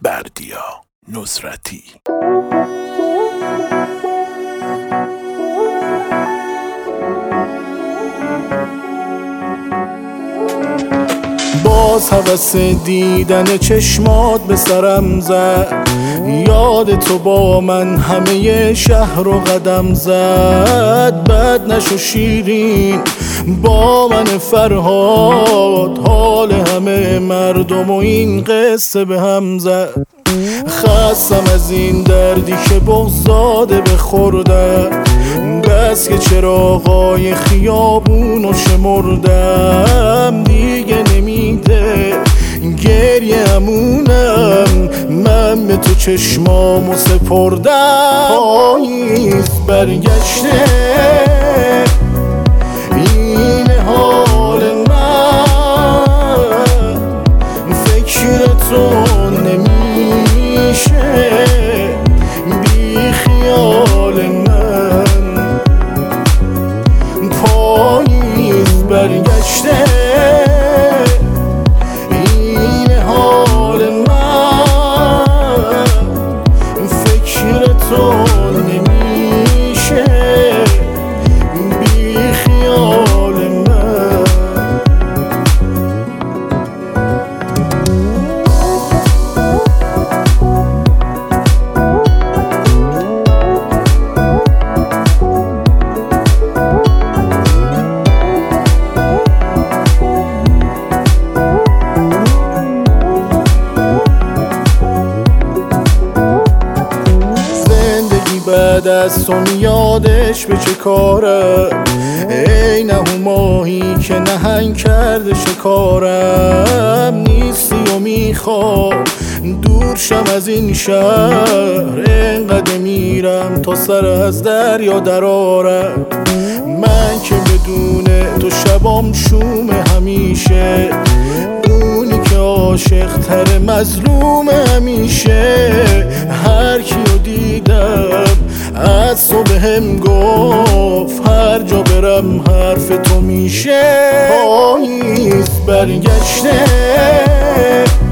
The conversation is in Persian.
بردیا نصرتی. باز هوس دیدن چشمات به سرم زد، یاد تو با من همه شهر رو قدم زد. بد نشو شیرین با من فرهاد، حال همه مردم و این قصه به هم زد. خستم از این دردی که بغضاده بخوردم، بس که چراغای خیابونو شمردم. دیگه نمیده گریه همونم، من به تو چشمامو سپردم. پاییز برگشته این حال من، فکر تو نمیشه بی خیال من. پاییز برگشته این حال من، فکر تو نمیشه بی خیال من. بعد از تو میادش به چه کاره، ای نه ماهی که نهنگ کرده شکارم. نیستی و میخوام دور شم از این شهر، اینقدر میرم تا سر از دریا درارم. من که بدون تو شبام شوم همیشه، اونی که عاشق تر مظلوم همیشه. هر کیو دیدم از تو بهم گفت، هر جا برم حرف تو میشه. پاییز برگشته